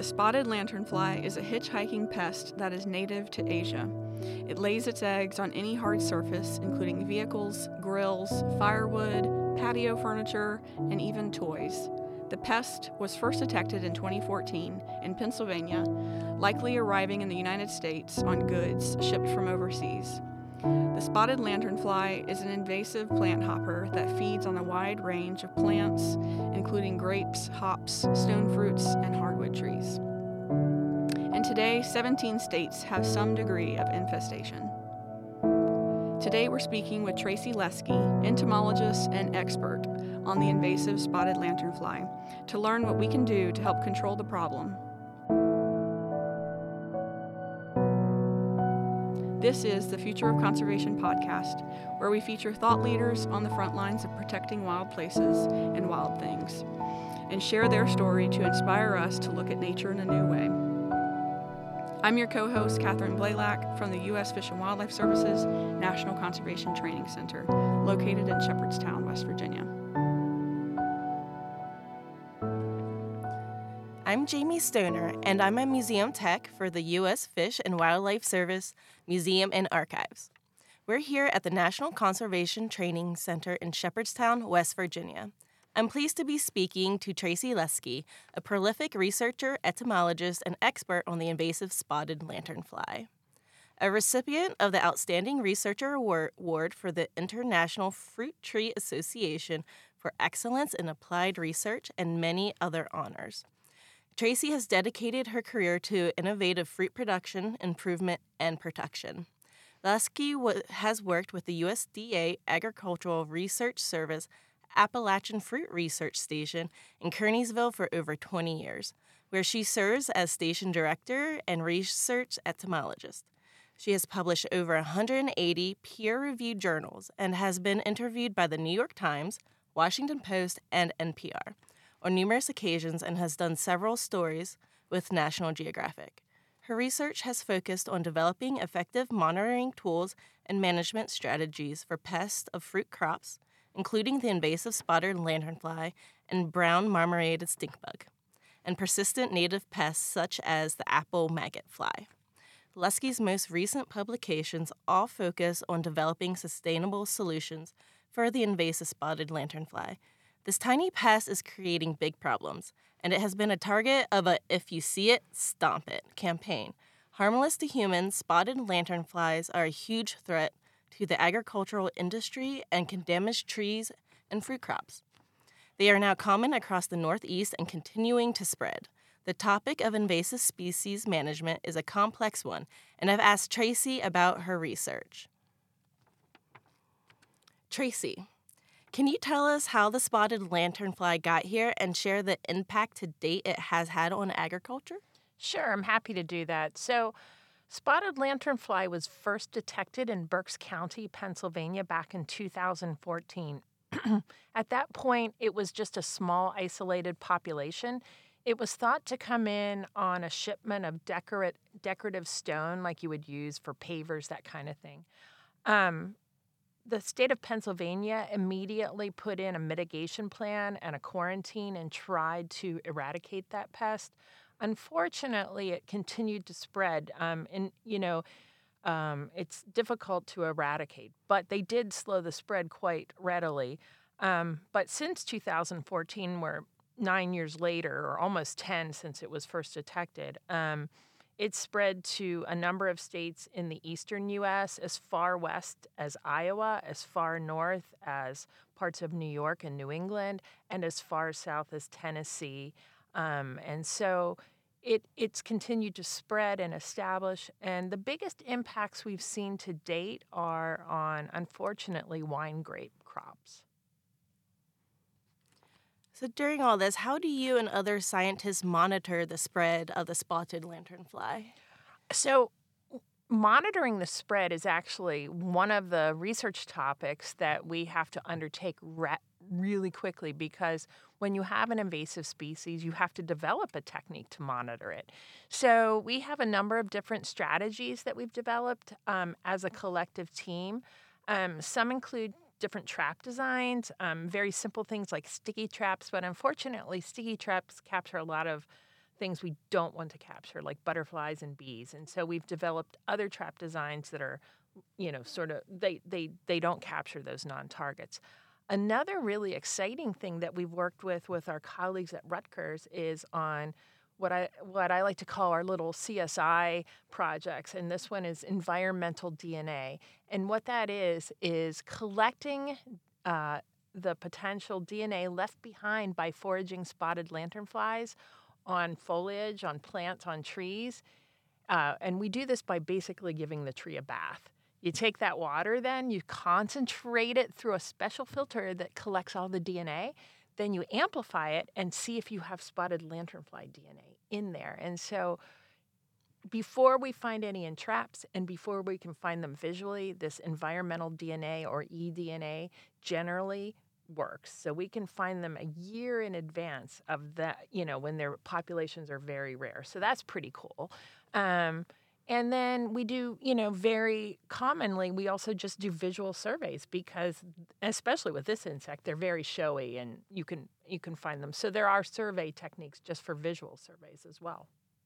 The spotted lanternfly is a hitchhiking pest that is native to Asia. It lays its eggs on any hard surface, including vehicles, grills, firewood, patio furniture, and even toys. The pest was first detected in 2014 in Pennsylvania, likely arriving in the United States on goods shipped from overseas. The spotted lanternfly is an invasive plant hopper that feeds on a wide range of plants, including grapes, hops, stone fruits, and hardwood trees. And today, 17 states have some degree of infestation. Today, we're speaking with Tracy Leske, entomologist and expert on the invasive spotted lanternfly, to learn what we can do to help control the problem. This is the Future of Conservation podcast, where we feature thought leaders on the front lines of protecting wild places and wild things, and share their story to inspire us to look at nature in a new way. I'm your co-host, Catherine Blaylock, from the U.S. Fish and Wildlife Service's National Conservation Training Center, located in Shepherdstown, West Virginia. I'm Jamie Stoner, and I'm a museum tech for the U.S. Fish and Wildlife Service Museum and Archives. We're here at the National Conservation Training Center in Shepherdstown, West Virginia. I'm pleased to be speaking to Tracy Leske, a prolific researcher, entomologist, and expert on the invasive spotted lanternfly. A recipient of the Outstanding Researcher Award for the International Fruit Tree Association for Excellence in Applied Research and many other honors. Tracy has dedicated her career to innovative fruit production, improvement, and protection. Leske has worked with the USDA Agricultural Research Service Appalachian Fruit Research Station in Kearneysville for over 20 years, where she serves as station director and research entomologist. She has published over 180 peer-reviewed journals and has been interviewed by the New York Times, Washington Post, and NPR on numerous occasions and has done several stories with National Geographic. Her research has focused on developing effective monitoring tools and management strategies for pests of fruit crops, including the invasive spotted lanternfly and brown marmorated stinkbug, and persistent native pests such as the apple maggot fly. Leske's most recent publications all focus on developing sustainable solutions for the invasive spotted lanternfly. This tiny pest is creating big problems, and it has been a target of a "if you see it, stomp it" campaign. Harmless to humans, spotted lanternflies are a huge threat to the agricultural industry and can damage trees and fruit crops. They are now common across the Northeast and continuing to spread. The topic of invasive species management is a complex one, and I've asked Tracy about her research. Tracy, can you tell us how the spotted lanternfly got here and share the impact to date it has had on agriculture? Sure, I'm happy to do that. So, spotted lanternfly was first detected in Berks County, Pennsylvania, back in 2014. At that point, it was just a small, isolated population. It was thought to come in on a shipment of decorative stone, like you would use for pavers, that kind of thing. The state of Pennsylvania immediately put in a mitigation plan and a quarantine and tried to eradicate that pest. Unfortunately, it continued to spread, it's difficult to eradicate, but they did slow the spread quite readily. But since 2014, we're 9 years later, or almost 10 since it was first detected, it's spread to a number of states in the eastern U.S., as far west as Iowa, as far north as parts of New York and New England, and as far south as Tennessee. And so it's continued to spread and establish. And the biggest impacts we've seen to date are on, unfortunately, wine grape crops. So during all this, how do you and other scientists monitor the spread of the spotted lanternfly? So monitoring the spread is actually one of the research topics that we have to undertake really quickly, because when you have an invasive species, you have to develop a technique to monitor it. So we have a number of different strategies that we've developed as a collective team. Some include different trap designs, very simple things like sticky traps, but unfortunately, sticky traps capture a lot of things we don't want to capture, like butterflies and bees. And so we've developed other trap designs that are, sort of they don't capture those non-targets. Another really exciting thing that we've worked with our colleagues at Rutgers is on what I like to call our little CSI projects, and this one is environmental DNA. And what that is collecting the potential DNA left behind by foraging spotted lanternflies on foliage, on plants, on trees. And we do this by basically giving the tree a bath. You take that water then, you concentrate it through a special filter that collects all the DNA, then you amplify it and see if you have spotted lanternfly DNA in there. And so before we find any in traps and before we can find them visually, this environmental DNA or eDNA generally works. So we can find them a year in advance of that, when their populations are very rare. So that's pretty cool. And then we do, very commonly, we also just do visual surveys because, especially with this insect, they're very showy and you can find them. So there are survey techniques just for visual surveys as well.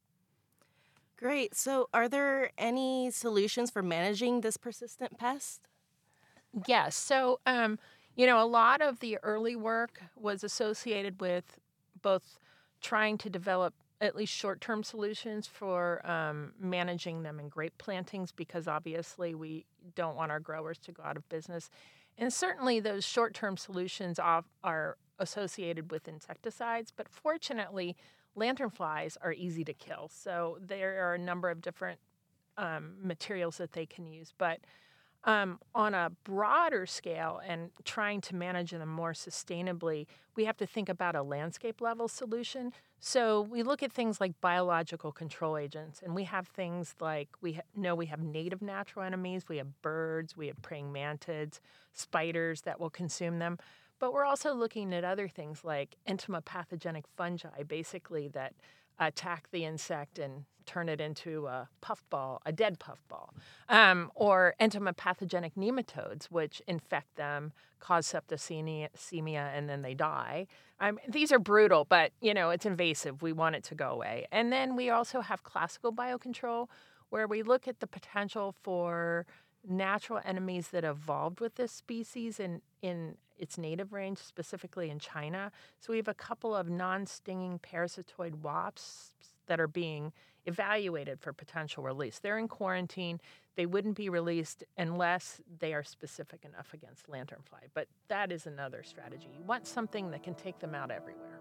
Great. So are there any solutions for managing this persistent pest? Yes. So, a lot of the early work was associated with both trying to develop at least short-term solutions for managing them in grape plantings, because obviously we don't want our growers to go out of business. And certainly those short-term solutions are associated with insecticides, but fortunately, lanternflies are easy to kill. So there are a number of different materials that they can use. But on a broader scale and trying to manage them more sustainably, we have to think about a landscape level solution. So we look at things like biological control agents, and we have things like we have native natural enemies, we have birds, we have praying mantids, spiders that will consume them. But we're also looking at other things like entomopathogenic fungi, basically that attack the insect and turn it into a puffball, a dead puffball, or entomopathogenic nematodes, which infect them, cause septicemia, and then they die. These are brutal, but, it's invasive. We want it to go away. And then we also have classical biocontrol, where we look at the potential for natural enemies that evolved with this species in its native range, specifically in China. So we have a couple of non-stinging parasitoid wasps that are being evaluated for potential release. They're in quarantine. They wouldn't be released unless they are specific enough against lanternfly. But that is another strategy. You want something that can take them out everywhere.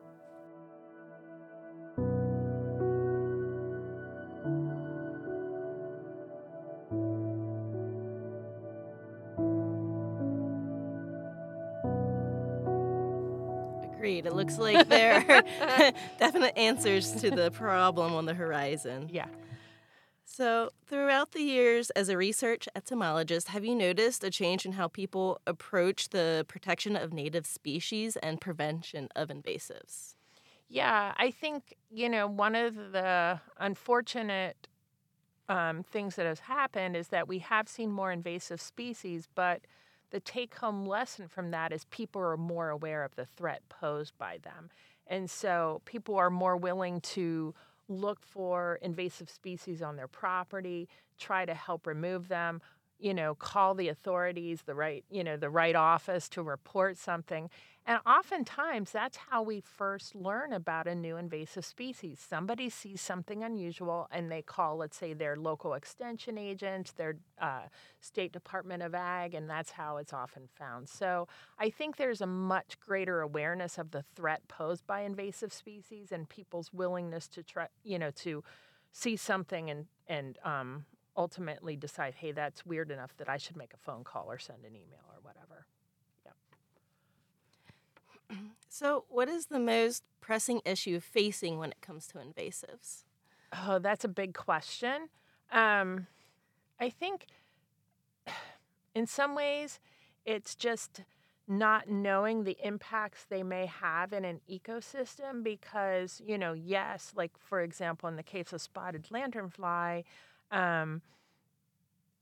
Agreed. It looks like there are definite answers to the problem on the horizon. Yeah. So, throughout the years as a research entomologist, have you noticed a change in how people approach the protection of native species and prevention of invasives? Yeah, I think, one of the unfortunate things that has happened is that we have seen more invasive species, but the take-home lesson from that is people are more aware of the threat posed by them. And so people are more willing to look for invasive species on their property, try to help remove them, call the authorities, the right office to report something. And oftentimes that's how we first learn about a new invasive species. Somebody sees something unusual and they call, let's say, their local extension agent, their State Department of Ag, and that's how it's often found. So I think there's a much greater awareness of the threat posed by invasive species and people's willingness to try, to see something and ultimately decide, hey, that's weird enough that I should make a phone call or send an email or whatever. So, what is the most pressing issue facing when it comes to invasives? Oh, that's a big question. I think in some ways it's just not knowing the impacts they may have in an ecosystem because, yes, like for example, in the case of spotted lanternfly,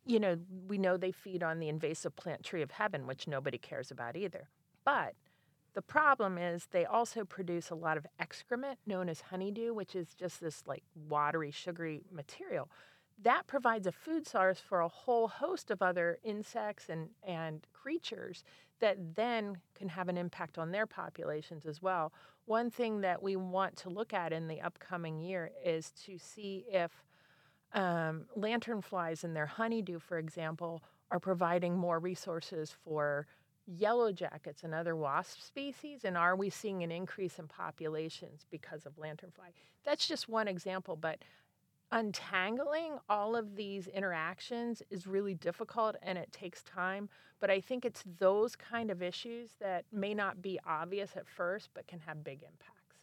we know they feed on the invasive plant tree of heaven, which nobody cares about either. But The problem is they also produce a lot of excrement known as honeydew, which is just this like watery, sugary material. That provides a food source for a whole host of other insects and creatures that then can have an impact on their populations as well. One thing that we want to look at in the upcoming year is to see if lanternflies and their honeydew, for example, are providing more resources for yellow jackets and other wasp species, and are we seeing an increase in populations because of lanternfly? That's just one example, but untangling all of these interactions is really difficult and it takes time. But I think it's those kind of issues that may not be obvious at first, but can have big impacts.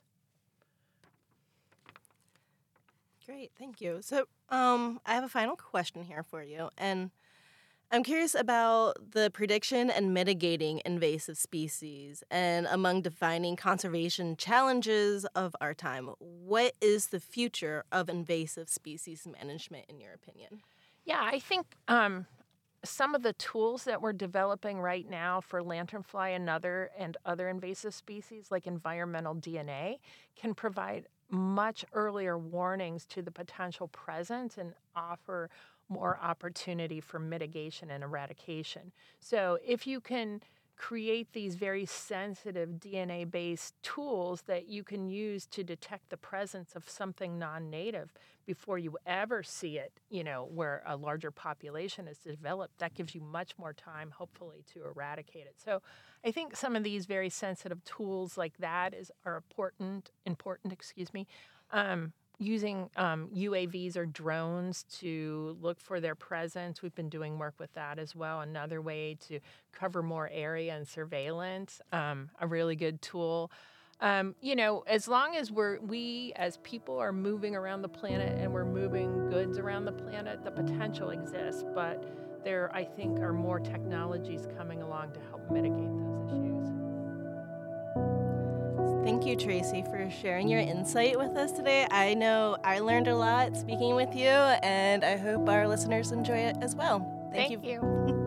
Great, thank you. So I have a final question here for you, and I'm curious about the prediction and mitigating invasive species, and among defining conservation challenges of our time, what is the future of invasive species management in your opinion? Yeah, I think some of the tools that we're developing right now for lanternfly and other invasive species, like environmental DNA, can provide much earlier warnings to the potential presence and offer more opportunity for mitigation and eradication. So if you can create these very sensitive DNA-based tools that you can use to detect the presence of something non-native before you ever see it, where a larger population is developed, that gives you much more time, hopefully, to eradicate it. So I think some of these very sensitive tools like that are important, using UAVs or drones to look for their presence. We've been doing work with that as well. Another way to cover more area and surveillance, a really good tool. As long as we as people are moving around the planet and we're moving goods around the planet, the potential exists. But there, I think, are more technologies coming along to help mitigate those issues. Thank you, Tracy, for sharing your insight with us today. I know I learned a lot speaking with you, and I hope our listeners enjoy it as well. Thank you.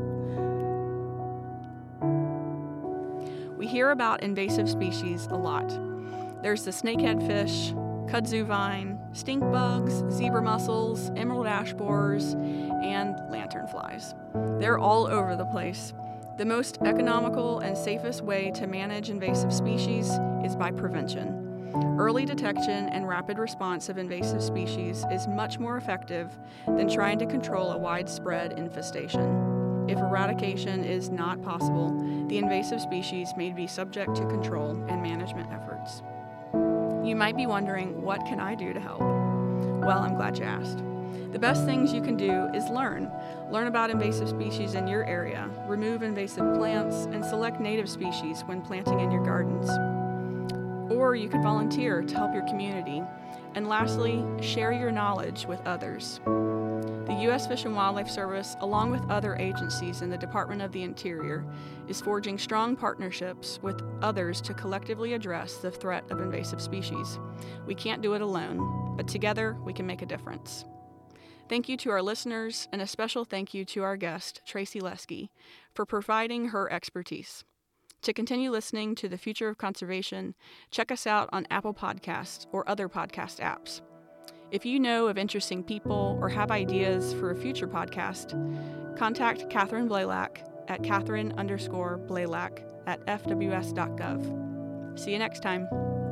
We hear about invasive species a lot. There's the snakehead fish, kudzu vine, stink bugs, zebra mussels, emerald ash borers, and lanternflies. They're all over the place. The most economical and safest way to manage invasive species is by prevention. Early detection and rapid response of invasive species is much more effective than trying to control a widespread infestation. If eradication is not possible, the invasive species may be subject to control and management efforts. You might be wondering, what can I do to help? Well, I'm glad you asked. The best things you can do is learn. Learn about invasive species in your area, remove invasive plants, and select native species when planting in your gardens. Or you could volunteer to help your community. And lastly, share your knowledge with others. The U.S. Fish and Wildlife Service, along with other agencies in the Department of the Interior, is forging strong partnerships with others to collectively address the threat of invasive species. We can't do it alone, but together we can make a difference. Thank you to our listeners, and a special thank you to our guest, Tracy Leskey, for providing her expertise. To continue listening to The Future of Conservation, check us out on Apple Podcasts or other podcast apps. If you know of interesting people or have ideas for a future podcast, contact Catherine Blaylock at Catherine_Blaylock at fws.gov. See you next time.